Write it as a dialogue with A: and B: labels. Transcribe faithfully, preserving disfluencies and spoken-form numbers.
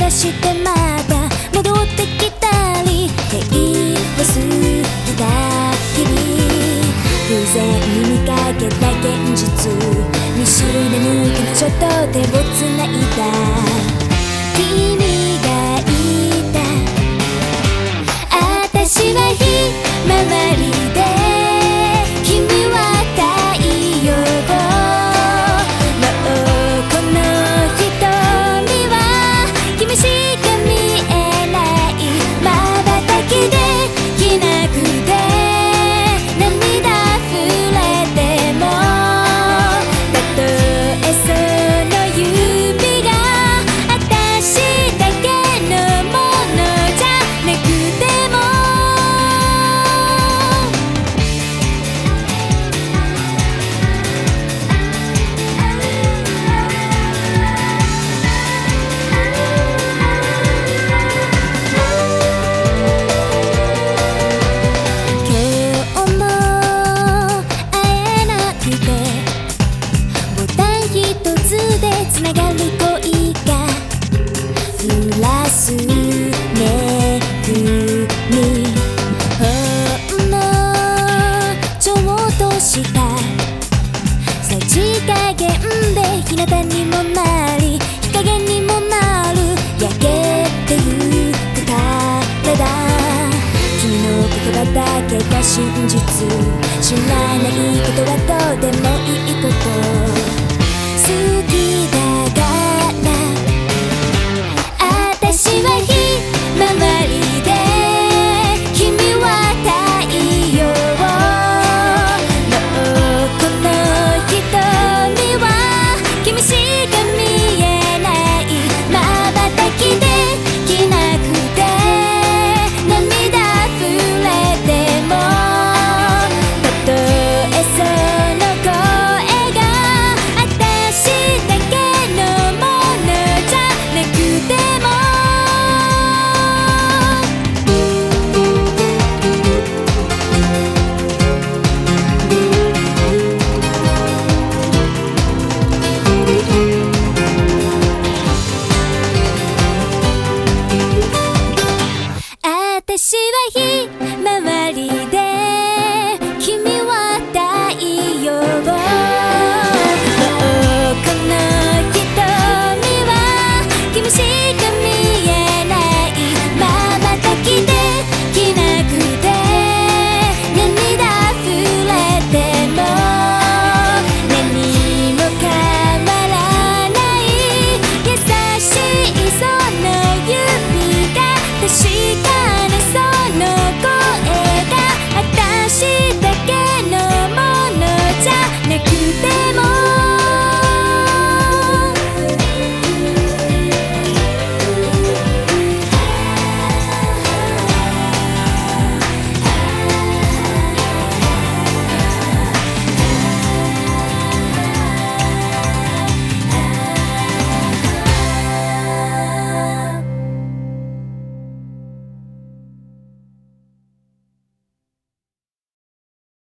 A: 出してまた戻ってきたり平和すぎた日々偶然に見かけた現実見知る眠気のちょっと手をつないだ君がいた私はひまわりで君は太陽もうこの瞳は君しか見えない瞬きできなくて涙溢れてもたとえその指が私だけのものじゃなくてもつながる恋が降らすめぐみほんのちょっとしたさじ加減で日向にもなり日陰にもなる焼けてゆく体君の言葉だけが真実知らないことはどうでもいいこと好きだから私はひまわり